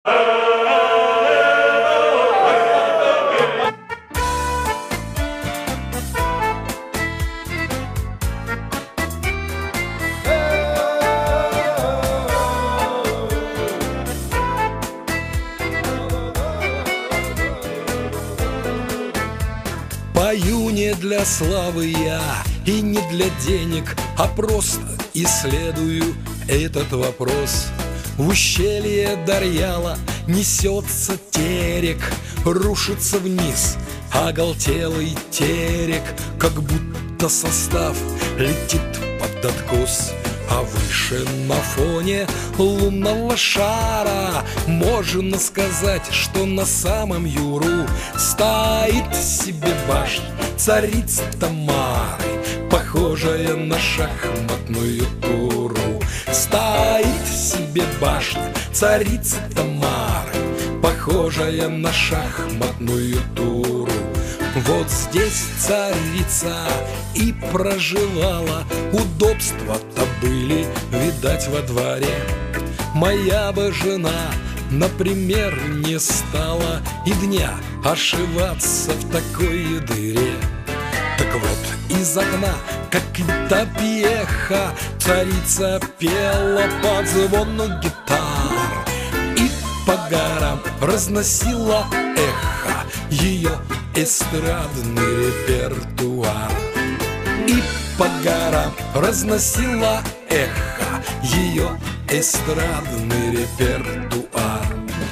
Пою не для славы я и не для денег, а просто исследую этот вопрос. В ущелье Дарьяла несется терек, рушится вниз оголтелый терек, как будто состав летит под откос. А выше на фоне лунного шара можно сказать, что на самом юру стоит себе башня царицы Тамары, похожая на шахматную туру. Стоит себе башня царицы Тамары, похожая на шахматную туру. Вот здесь царица и проживала, удобства-то были, видать, во дворе. Моя бы жена, например, не стала и дня ошиваться в такой дыре. Так вот, из окна, как витопьеха, царица пела под звон гитар и по горам разносила эхо ее эстрадный репертуар. И по горам разносила эхо ее эстрадный репертуар.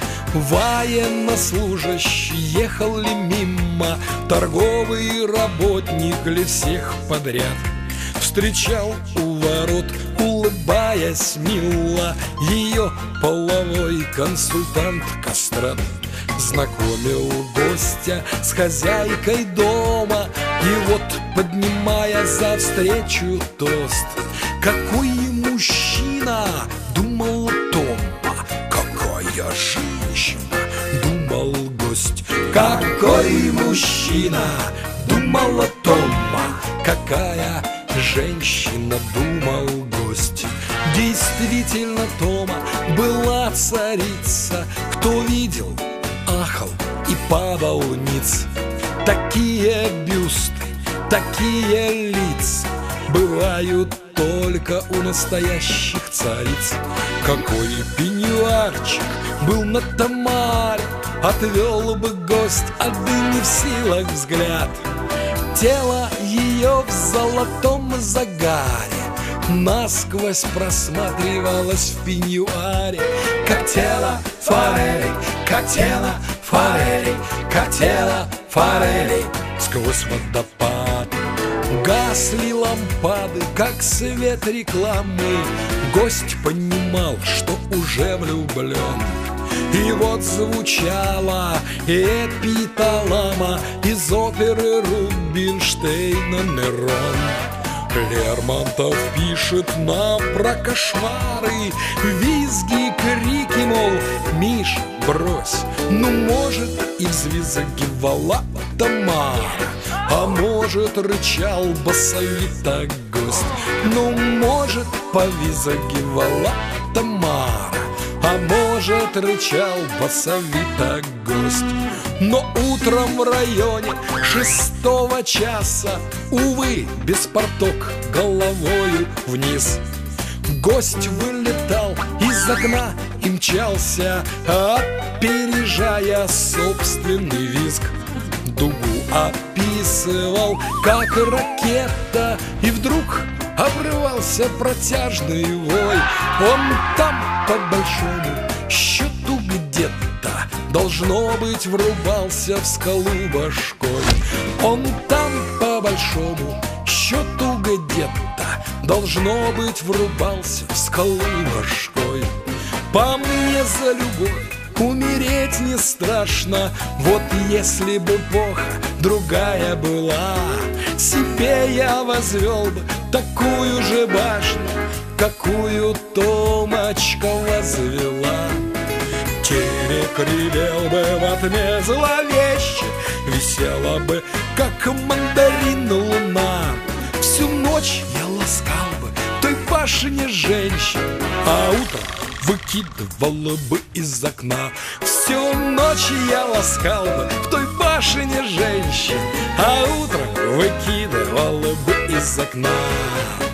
Военнослужащий ехал ли мимо, торговый работник ли всех подряд, встречал у ворот, улыбаясь мило, ее половой консультант-кастрат. Знакомил гостя с хозяйкой дома, и вот, поднимая за встречу тост, какой мужчина, думал Тома, какая женщина, думал гость. Какой мужчина, думала Тома, какая женщина, думал гость. Действительно, Тома была царица, кто видел, ахал и падал ниц. Такие бюсты, такие лица бывают только у настоящих цариц. Какой пеньюарчик был на Тамаре, отвел бы гость, а да не в силах взгляд. Тело ее в золотом загаре насквозь просматривалось в пеньюаре, как тело форели, как тело форели, как тело форели сквозь водопад. Гасли лампады, как свет рекламы, гость понимал, что уже влюблен. И вот звучала эпиталама из оперы Рубинштейна «Нерон». Лермонтов пишет нам про кошмары, визги, крики, мол, Миша, брось. Ну, может, и взвизгивала Тамара, а может, рычал басовито гость. Ну, может, повизгивала Тамара, а может, рычал басовито гость. Но утром в районе 6 часа, увы, беспорток головою вниз, гость вылетал из окна и мчался, опережая собственный визг. Дугу описывал, как ракета, и вдруг обрывался протяжный вой. Он там по большому счету где-то, должно быть, врубался в скалу башкой. Он там по большому счету где-то, должно быть, врубался в скалу башкой. По мне за любовь умереть не страшно, вот если бы эпоха другая была, себе я возвел бы такую же башню, какую Томочка возвела. Терек ревел бы во тьме зловеще, висела бы, как мандарин, луна. Всю ночь я ласкал бы той башне женщин, а утром выкидывала бы из окна. Всю ночь я ласкал бы в той башне женщин, а утром выкидывала бы из окна.